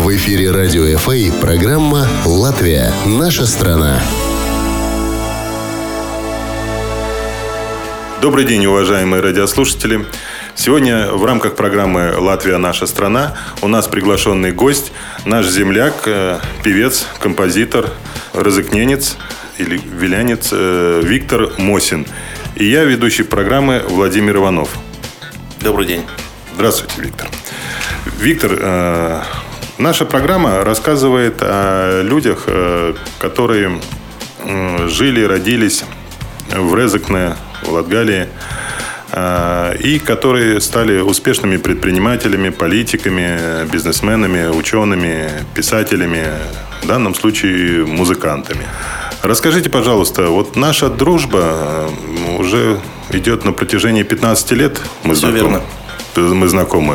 В эфире радио ФА программа «Латвия. Наша страна». Добрый день, уважаемые радиослушатели. Сегодня в рамках программы «Латвия. Наша страна» у нас приглашенный гость, наш земляк, певец, композитор, рызыкненец или вилянец Виктор Мосин. И я, ведущий программы, Владимир Иванов. Добрый день. Здравствуйте, Виктор. Виктор, наша программа рассказывает о людях, которые жили, родились в Резекне, в Латгалии, и которые стали успешными предпринимателями, политиками, бизнесменами, учеными, писателями, в данном случае музыкантами. Расскажите, пожалуйста, вот наша дружба уже идет на протяжении 15 лет. Мы знакомы.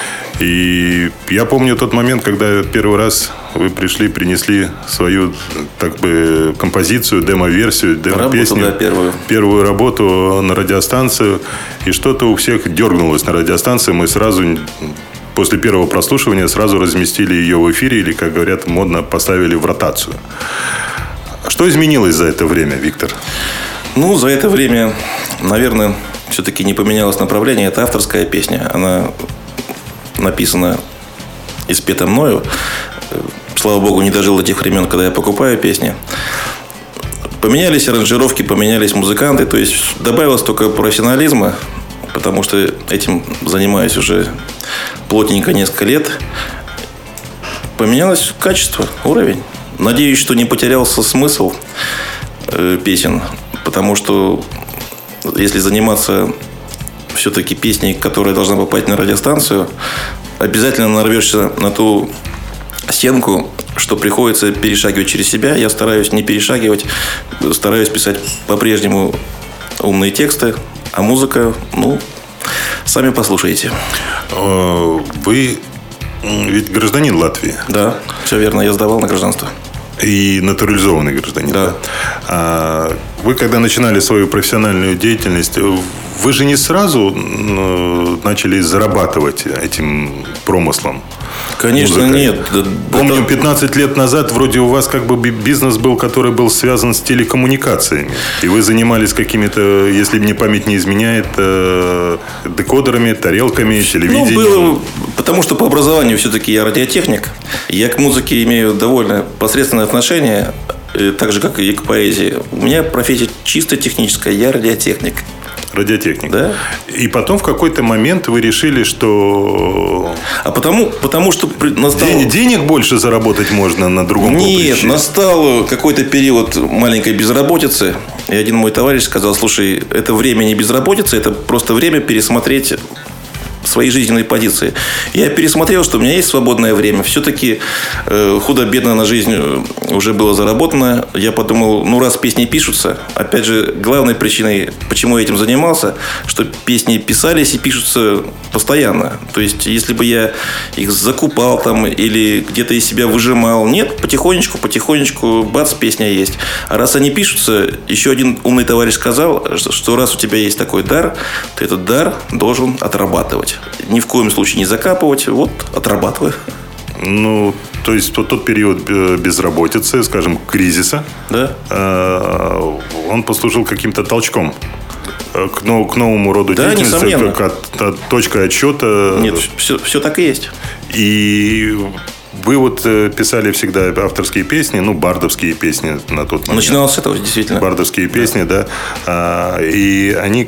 И я помню тот момент, когда первый раз вы пришли, принесли свою композицию, демо-версию, демо-песню, первую работу на радиостанцию. И что-то у всех дернулось на радиостанции. Мы сразу, после первого прослушивания, сразу разместили ее в эфире, или, как говорят, модно, поставили в ротацию. Что изменилось за это время, Виктор? За это время, наверное, все-таки не поменялось направление. Это авторская песня. Она написана и спета мною. Слава богу, не дожил до тех времен, когда я покупаю песни. Поменялись аранжировки, поменялись музыканты. То есть добавилось только профессионализма, потому что этим занимаюсь уже плотненько несколько лет. Поменялось качество, уровень. Надеюсь, что не потерялся смысл песен, потому что если заниматься все-таки песней, которая должна попасть на радиостанцию, обязательно нарвешься на ту стенку, что приходится перешагивать через себя. Я стараюсь не перешагивать, стараюсь писать по-прежнему умные тексты, а музыка, сами послушайте. Вы ведь гражданин Латвии? Да, все верно, я сдавал на гражданство. И натурализованный гражданин. Да. Вы, когда начинали свою профессиональную деятельность, вы же не сразу начали зарабатывать этим промыслом? Конечно, музыкой? Нет. Помню, 15 лет назад вроде у вас бизнес был, который был связан с телекоммуникациями. И вы занимались какими-то, если мне память не изменяет, декодерами, тарелками, телевидением. Было, потому что по образованию все-таки я радиотехник. Я к музыке имею довольно посредственное отношение, так же, как и к поэзии. У меня профессия чисто техническая, я радиотехник. Радиотехник. Да. И потом в какой-то момент вы решили, что... Потому что настал... Денег больше заработать можно на другом поприще? Нет, настал какой-то период маленькой безработицы. И один мой товарищ сказал: слушай, это время не безработицы, это просто время пересмотреть свои жизненные позиции. Я пересмотрел, что у меня есть свободное время. Все-таки худо-бедно на жизнь уже было заработано. Я подумал, раз песни пишутся, опять же, главной причиной, почему я этим занимался, что песни писались и пишутся постоянно. То есть, если бы я их закупал или где-то из себя выжимал, нет, потихонечку, бац, песня есть. А раз они пишутся, еще один умный товарищ сказал, что раз у тебя есть такой дар, ты этот дар должен отрабатывать. Ни в коем случае не закапывать. Вот, отрабатываю. То есть тот период безработицы, скажем, кризиса, да, он послужил каким-то толчком к новому роду деятельности, несомненно. как точка отсчета. Нет, все так и есть. И вы писали всегда авторские песни, бардовские песни на тот момент. Начиналось с этого, действительно. Бардовские песни, да. И они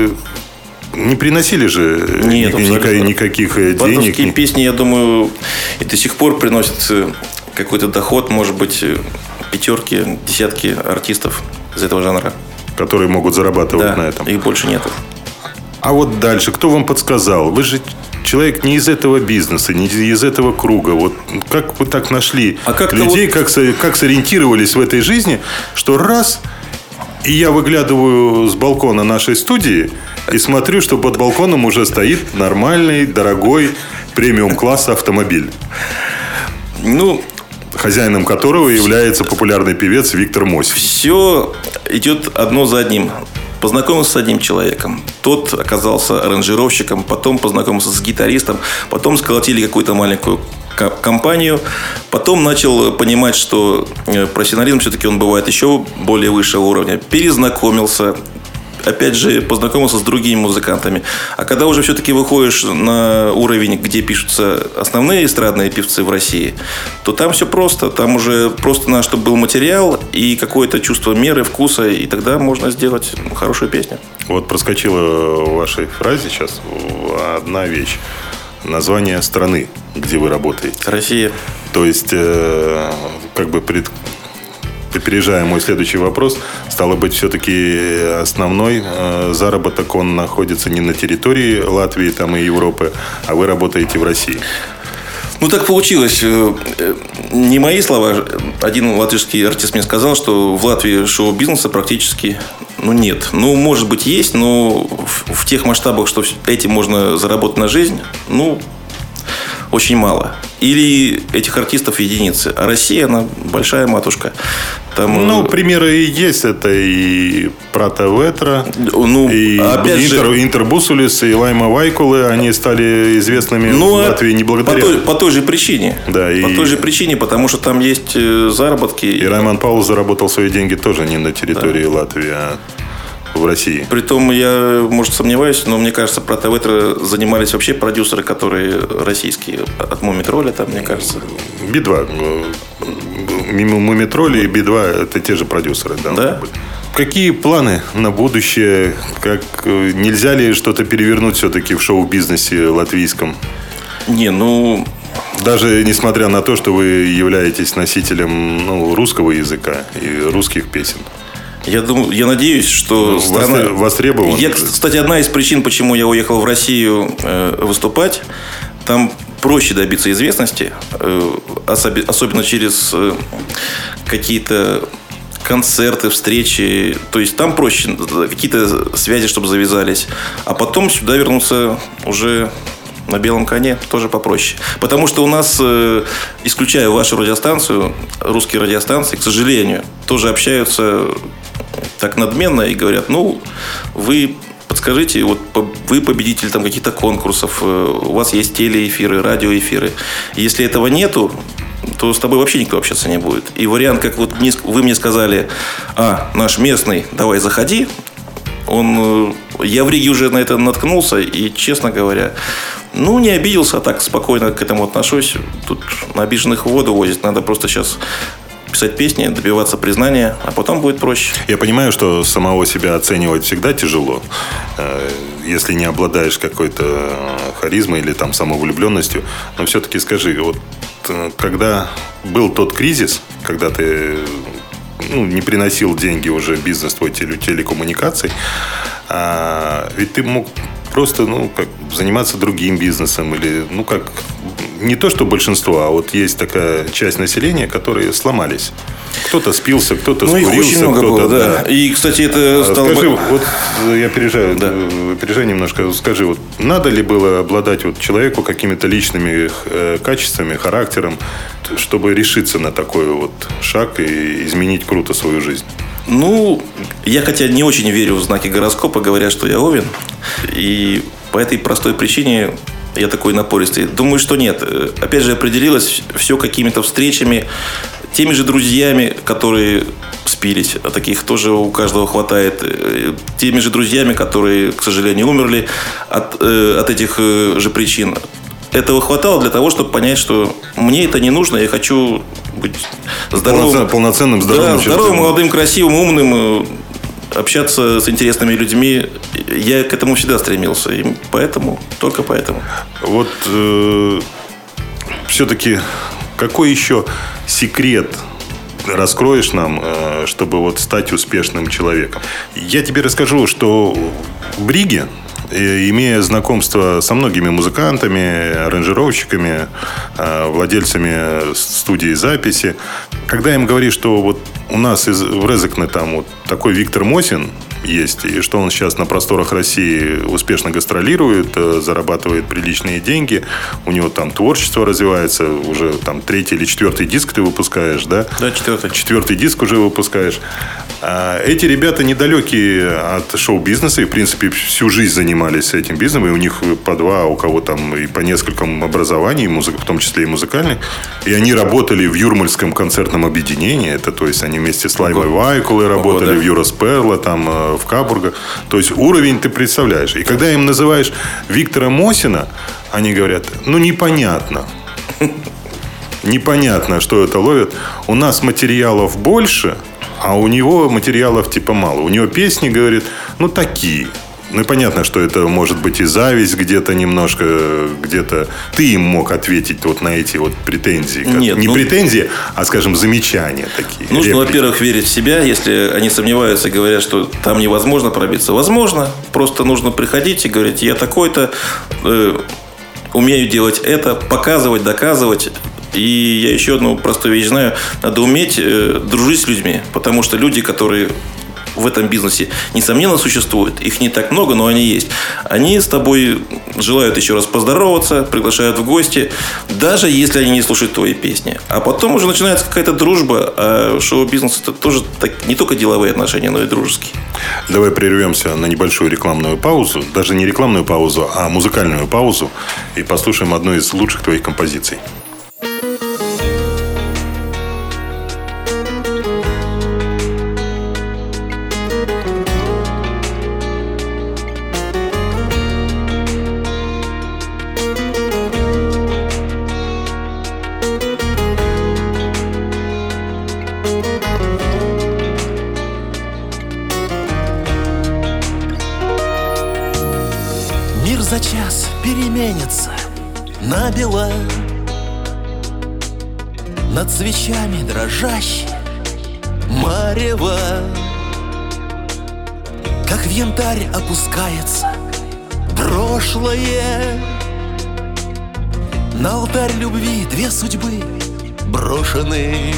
не приносили же никаких денег. Бардовские песни, я думаю, и до сих пор приносят какой-то доход, может быть, пятерки, десятки артистов из этого жанра. Которые могут зарабатывать на этом. Их больше нету. А вот дальше, кто вам подсказал? Вы же человек не из этого бизнеса, не из этого круга. Как вы так нашли людей, как сориентировались в этой жизни, что раз... И я выглядываю с балкона нашей студии и смотрю, что под балконом уже стоит нормальный, дорогой, премиум-класса автомобиль. Хозяином которого является популярный певец Виктор Мосин. Все идет одно за одним. Познакомился с одним человеком. Тот оказался аранжировщиком. Потом познакомился с гитаристом. Потом сколотили какую-то маленькую компанию. Потом начал понимать, что профессионализм все-таки он бывает еще более высшего уровня. Перезнакомился. Опять же, познакомился с другими музыкантами. А когда уже все-таки выходишь на уровень, где пишутся основные эстрадные певцы в России, то там все просто. Там уже просто надо, чтобы был материал и какое-то чувство меры, вкуса, и тогда можно сделать хорошую песню. Вот проскочила в вашей фразе сейчас одна вещь. Название страны, где вы работаете. Россия. То есть, опережая мой следующий вопрос, стало быть, все-таки основной заработок, он находится не на территории Латвии там, и Европы, а вы работаете в России. Ну, так получилось. Не мои слова. Один латышский артист мне сказал, что в Латвии шоу-бизнеса практически нет. Может быть, есть, но в тех масштабах, что этим можно заработать на жизнь, очень мало. Или этих артистов единицы. А Россия, она большая матушка. Там... примеры и есть. Это и Прата Ветра, и Интербусулис, и Лайма Вайкулы. Они стали известными в Латвии не благодаря... По той же причине. Да, той же причине, потому что там есть заработки. И Раймонд Паулс заработал свои деньги тоже не на территории Латвии, а в России. Притом я, может, сомневаюсь, но мне кажется, Прата Ветра занимались вообще продюсеры, которые российские. От Мумитроля, там, мне кажется. Би-2. Мумитроли и Би-2 это те же продюсеры. Да? Какие планы на будущее? Нельзя ли что-то перевернуть все-таки в шоу-бизнесе латвийском? Даже несмотря на то, что вы являетесь носителем русского языка и русских песен. Я надеюсь, что страна востребована. Кстати, одна из причин, почему я уехал в Россию выступать, там проще добиться известности, особенно через какие-то концерты, встречи. То есть там проще какие-то связи, чтобы завязались. А потом сюда вернуться уже на белом коне тоже попроще. Потому что у нас, исключая вашу радиостанцию, русские радиостанции, к сожалению, тоже общаются так надменно и говорят, вы подскажите, вы победитель там каких-то конкурсов, у вас есть телеэфиры, радиоэфиры. Если этого нету, то с тобой вообще никто общаться не будет. И вариант, как вы мне сказали, наш местный, давай заходи, я в Риге уже на это наткнулся, и, честно говоря, не обиделся, а так спокойно к этому отношусь. Тут на обиженных в воду возят. Надо просто сейчас писать песни, добиваться признания, а потом будет проще. Я понимаю, что самого себя оценивать всегда тяжело, если не обладаешь какой-то харизмой или там самовлюбленностью. Но все-таки скажи, когда был тот кризис, когда ты не приносил деньги уже бизнес твой телекоммуникаций, ведь ты мог просто заниматься другим бизнесом или не то что большинство, а есть такая часть населения, которые сломались. Кто-то спился, кто-то скурился, очень много кто-то. Было, да. И, кстати, это стало... Скажи, я опережаю немножко. Скажи, надо ли было обладать человеку какими-то личными качествами, характером, чтобы решиться на такой шаг и изменить круто свою жизнь? Я хотя не очень верю в знаки гороскопа, говорят, что я Овен. И по этой простой причине я такой напористый. Думаю, что нет. Опять же, определилось все какими-то встречами, теми же друзьями, которые спились. А таких тоже у каждого хватает. Теми же друзьями, которые, к сожалению, умерли от этих же причин. Этого хватало для того, чтобы понять, что мне это не нужно, я хочу быть здоровым. Полноценным, здоровым. Да, здоровым, молодым, красивым, умным, общаться с интересными людьми. Я к этому всегда стремился. И только поэтому. Все-таки какой еще секрет раскроешь нам, чтобы стать успешным человеком? Я тебе расскажу, что в Риге, имея знакомство со многими музыкантами, аранжировщиками, владельцами студии записи, когда им говоришь, что у нас в Резекне там такой Виктор Мосин, есть. И что он сейчас на просторах России успешно гастролирует, зарабатывает приличные деньги. У него там творчество развивается. Уже там 3-й или 4-й диск ты выпускаешь, да? Да, 4-й. 4-й диск уже выпускаешь. Эти ребята недалекие от шоу-бизнеса. И, в принципе, всю жизнь занимались этим бизнесом. И у них по 2, у кого там и по нескольким образований, в том числе и музыкальных. И они работали в Юрмальском концертном объединении. Это, то есть, они вместе с Лаймой Вайкулой работали, в Юрас Перла, там, в Кабурга. То есть, уровень ты представляешь. И когда им называешь Виктора Мосина, они говорят, непонятно. Непонятно, что это ловит. У нас материалов больше, а у него материалов типа мало. У него песни, говорит, такие. Понятно, что это может быть и зависть где-то немножко, где-то ты им мог ответить вот на эти вот претензии. Нет, не претензии, а, скажем, замечания такие. Нужно, реплики. Во-первых, верить в себя. Если они сомневаются и говорят, что там невозможно пробиться. Возможно. Просто нужно приходить и говорить, я такой-то, умею делать это, показывать, доказывать. И я еще одну простую вещь знаю. Надо уметь дружить с людьми. Потому что люди, которые в этом бизнесе, несомненно, существуют. Их не так много, но они есть. Они с тобой желают еще раз поздороваться, приглашают в гости, даже если они не слушают твои песни. А потом уже начинается какая-то дружба. А шоу-бизнес – это тоже не только деловые отношения, но и дружеские. Давай прервемся на небольшую рекламную паузу. Даже не рекламную паузу, а музыкальную паузу. И послушаем одну из лучших твоих композиций. За час переменится набело, над свечами дрожащее марево, как в янтарь опускается прошлое. На алтарь любви 2 судьбы брошены,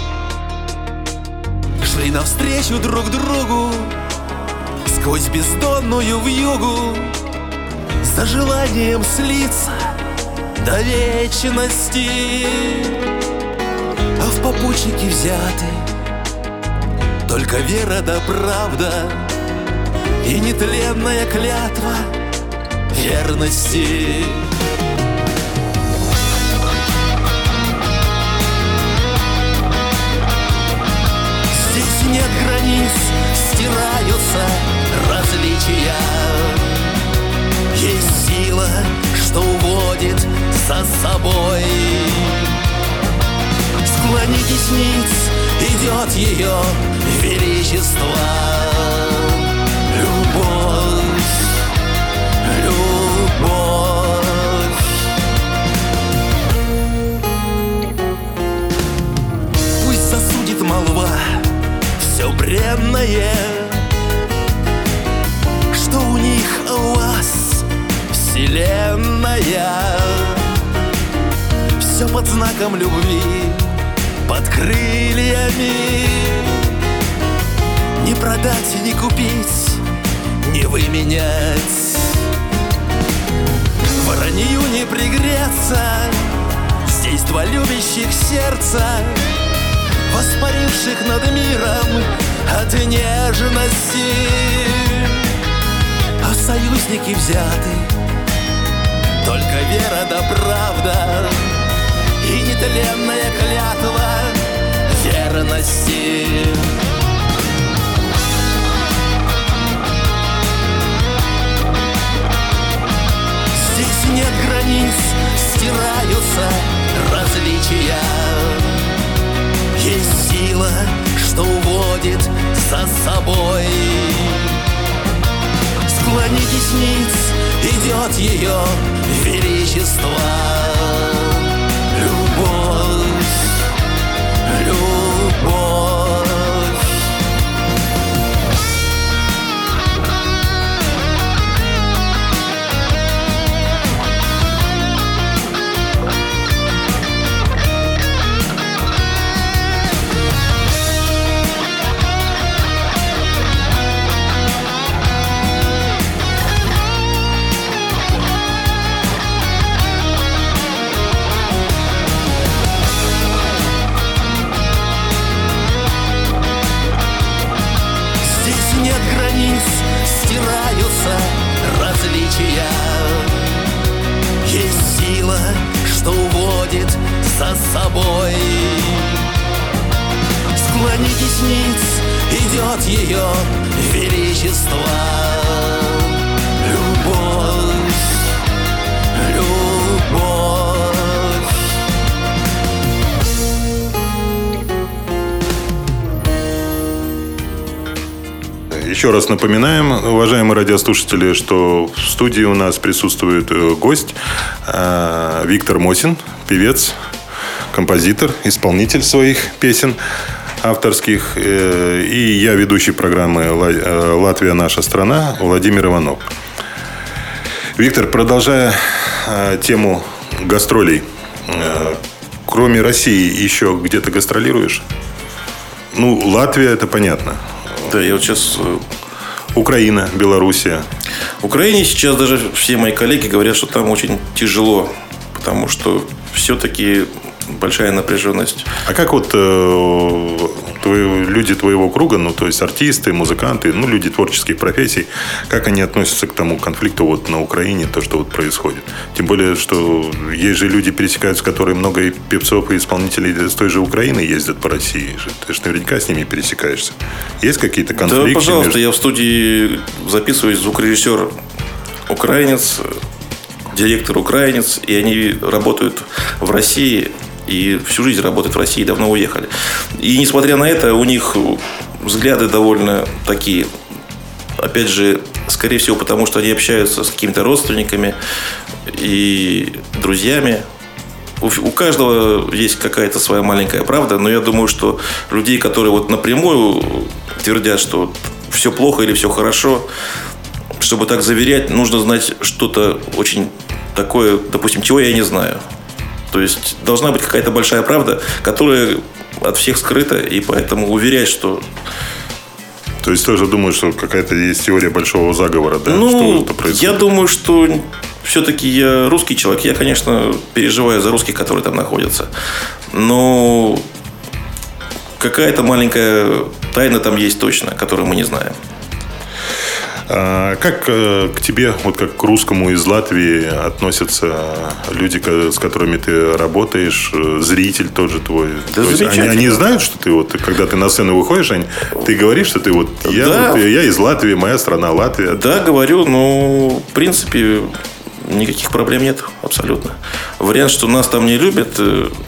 шли навстречу друг другу сквозь бездонную вьюгу, за желанием слиться до вечности, а в попутчике взяты только вера да правда и нетленная клятва верности. Здесь нет границ, стираются различия. Есть сила, что уводит за собой. Склонитесь ниц, идет ее величество. Любовь, любовь. Пусть засудит молва все бренное, что у них, а у вас вселенная. Все под знаком любви, под крыльями. Не продать, не купить, не выменять. Воронью не пригреться. Здесь 2 любящих сердца, воспаривших над миром от нежности. А союзники взяты только вера да правда и нетленная клятва верности. Здесь нет границ, стираются различия. Есть сила, что уводит за собой. Склонитесь ниц, идет ее величество. Любовь, любовь. стираются различия. Есть сила, что уводит за собой. Склонитесь ниц, идет ее величество. Любовь, любовь. Еще раз напоминаем, уважаемые радиослушатели, что в студии у нас присутствует гость Виктор Мосин, певец, композитор, исполнитель своих песен авторских. И я, ведущий программы «Латвия. Наша страна» Владимир Иванов. Виктор, продолжая тему гастролей, кроме России еще где-то гастролируешь? Ну, Латвия, это понятно. Да, я вот сейчас... Украина, Белоруссия. В Украине сейчас даже все мои коллеги говорят, что там очень тяжело, потому что все-таки большая напряженность. А как вот люди твоего круга, ну, то есть артисты, музыканты, ну, люди творческих профессий, как они относятся к тому конфликту вот на Украине, то, что вот происходит? Тем более, что есть же люди, пересекаются, которые много и певцов, и исполнителей с той же Украины ездят по России. Ты же наверняка с ними пересекаешься. Есть какие-то конфликты? Да, пожалуйста, я в студии записываюсь, звукорежиссер украинец, директор украинец, и они работают в России. И всю жизнь работают в России, давно уехали. И несмотря на это, у них взгляды довольно такие. Опять же, скорее всего, потому что они общаются с какими-то родственниками и друзьями. У каждого есть какая-то своя маленькая правда. Но я думаю, что людей, которые вот напрямую твердят, что все плохо или все хорошо, чтобы так заверять, нужно знать что-то очень такое, допустим, чего я не знаю. То есть должна быть какая-то большая правда, которая от всех скрыта, и поэтому уверять, что... То есть тоже думаю, что какая-то есть теория большого заговора, да? Ну, что это происходит? Я думаю, что все-таки я русский человек. Я, конечно, переживаю за русских, которые там находятся. Но какая-то маленькая тайна там есть точно, которую мы не знаем. А как к тебе, вот как к русскому из Латвии, относятся люди, с которыми ты работаешь, зритель тоже твой? Да, то есть они знают, что ты вот, когда ты на сцену выходишь, ты говоришь, что ты вот я из Латвии, моя страна Латвия. Да, говорю, но в принципе никаких проблем нет, абсолютно. Вариант, что нас там не любят,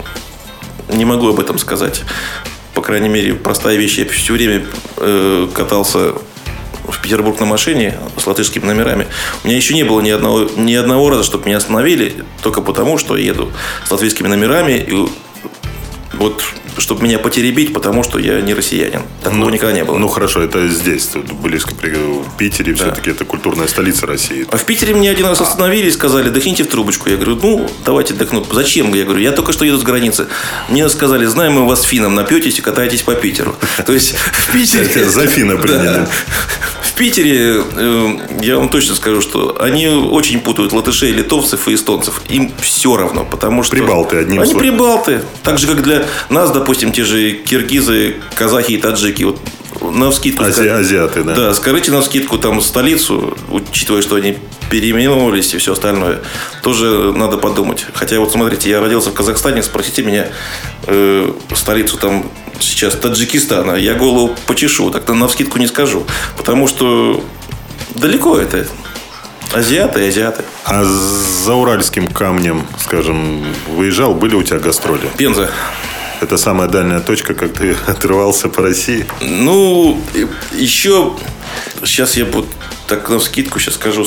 не могу об этом сказать. По крайней мере, простая вещь. Я все время катался в Петербург на машине с латышскими номерами. У меня еще не было ни одного раза, чтобы меня остановили, только потому, что я еду с латвийскими номерами. И вот, чтобы меня потеребить, потому что я не россиянин. Такого никогда не было. Ну, хорошо, это здесь, близко, в Питере, да. Все-таки это культурная столица России. А в Питере меня один раз остановили и сказали: дыхните в трубочку. Я говорю: ну, давайте дыхну. Зачем? Я говорю: я только что еду с границы. Мне сказали: знаем мы вас финном, напьетесь и катаетесь по Питеру. То есть в Питере... За финна приняли. В Питере, я вам точно скажу, что они очень путают латышей, литовцев и эстонцев. Им все равно, потому что... Прибалты, одним словом. Они прибалты. Так же, как для нас, допустим, те же киргизы, казахи и таджики. Вот навскидку... Азиаты, да. Да, скажите навскидку там столицу, учитывая, что они переименовывались и все остальное, тоже надо подумать. Хотя вот смотрите, я родился в Казахстане, спросите меня столицу там сейчас Таджикистана, я голову почешу, так-то навскидку не скажу. Потому что далеко это. Азиаты и азиаты. А за Уральским камнем, скажем, выезжал, были у тебя гастроли? Пенза. Это самая дальняя точка, как ты отрывался по России? Ну, еще... Сейчас я вот так навскидку сейчас скажу.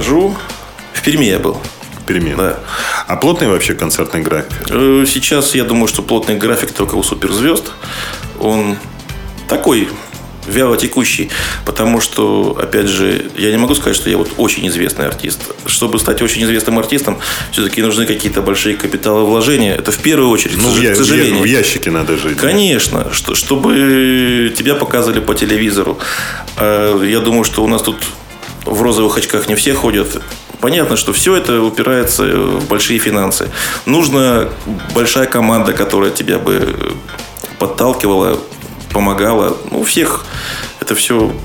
В Перми я был. В Перми? Да. А плотный вообще концертный график? Сейчас я думаю, что плотный график только у суперзвезд. Он такой... вяло текущий, потому что, опять же, я не могу сказать, что я вот очень известный артист. Чтобы стать очень известным артистом, все-таки нужны какие-то большие капиталовложения. Это в первую очередь, к сожалению. В ящике надо жить. Конечно, чтобы тебя показывали по телевизору. Я думаю, что у нас тут в розовых очках не все ходят. Понятно, что все это упирается в большие финансы. Нужна большая команда, которая тебя бы подталкивала, помогала. У всех это все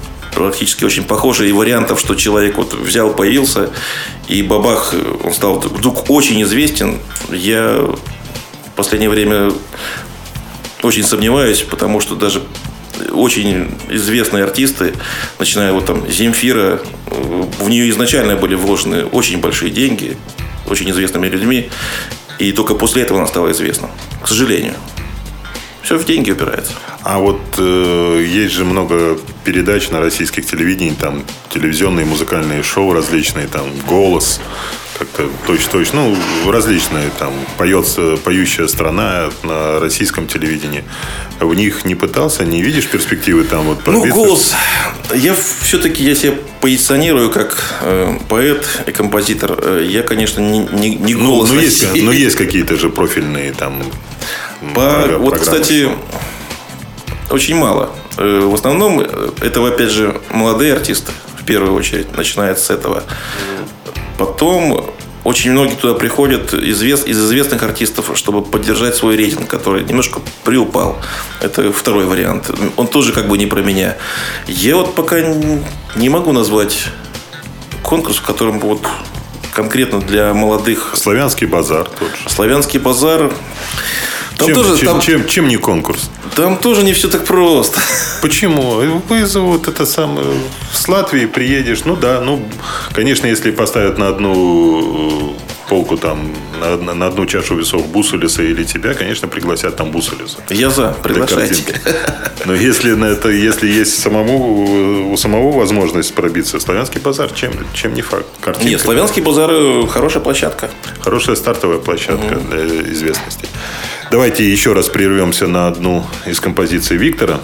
практически очень похожи. И вариантов, что человек вот взял, появился, и бабах, он стал вдруг очень известен, я в последнее время очень сомневаюсь, потому что даже очень известные артисты, начиная вот там Земфира, в нее изначально были вложены очень большие деньги, очень известными людьми, и только после этого она стала известна, к сожалению. Все в деньги упирается. А вот есть же много передач на российских телевидениях, там телевизионные музыкальные шоу различные, там «Голос», как-то точно, различные, там «Поющая страна» на российском телевидении. В них не пытался, не видишь перспективы там вот пробиться? «Голос». Я себя позиционирую как поэт и композитор. Я, конечно, не «Голос». Но есть какие-то же профильные там. Вот, кстати, очень мало. В основном это, опять же, молодые артисты, в первую очередь, начинает с этого. Потом очень многие туда приходят из известных артистов, чтобы поддержать свой рейтинг, который немножко приупал. Это второй вариант. Он тоже как бы не про меня. Я вот пока не могу назвать конкурс, в котором вот конкретно для молодых... «Славянский базар» тот же. «Славянский базар». Чем не конкурс? Там тоже не все так просто. Почему? Вызовут это самое. С Латвии приедешь. Конечно, если поставят на одну полку там, на одну чашу весов Бусулиса или тебя, конечно, пригласят там Бусулиса. Я за, приглашайте. Но если есть у самого возможность пробиться, «Славянский базар» чем не факт? Картинка. Нет, «Славянский базар» хорошая площадка. Хорошая стартовая площадка для известности. Давайте еще раз прервемся на одну из композиций Виктора.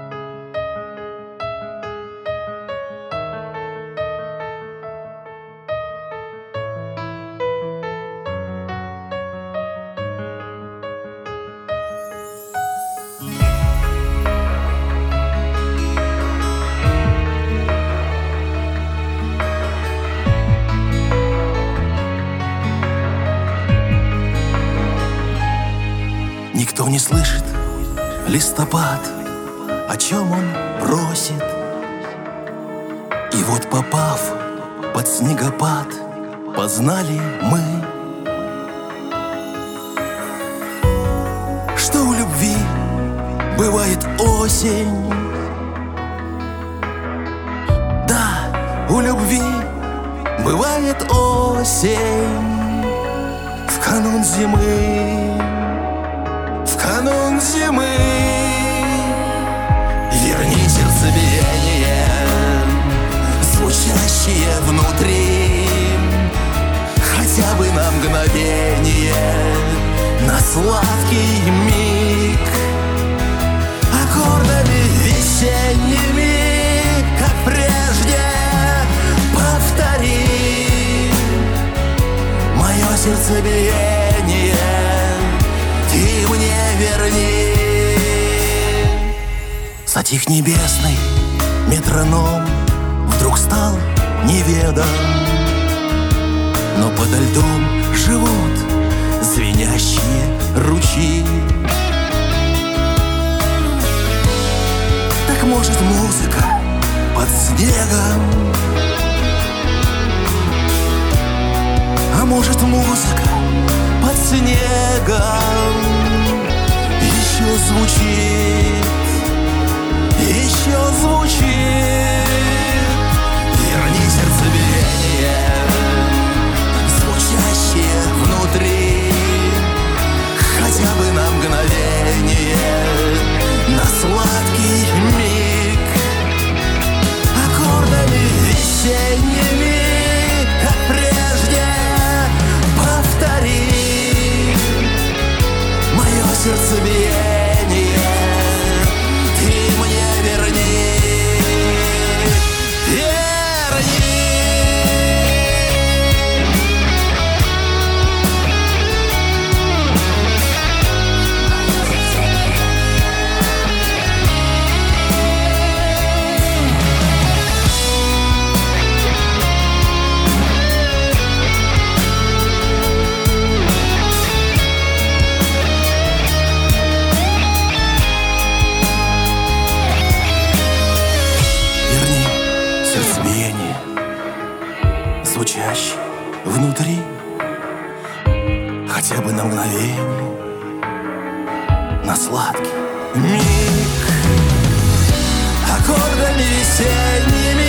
Никто не слышит листопад, о чем он просит. И вот, попав под снегопад, познали мы, что у любви бывает осень. Да, у любви бывает осень в канун зимы. Канун зимы. Верни сердцебиение, звучащее внутри, хотя бы на мгновение, на сладкий миг. Аккордами весенними, как прежде, повтори мое сердцебиение. Ты мне верни. Затих небесный метроном, вдруг стал неведом, но подо льдом живут звенящие ручьи. Так может музыка под снегом, а может музыка под снегом еще звучит, еще звучит. Верни сердцебиение, звучащее внутри, хотя бы на мгновение, на сладкий миг. Аккордами весенними, как прежде, повтори мое сердцебиение. Ты мне верни, верни. мгновений на сладкий миг, аккордами весенними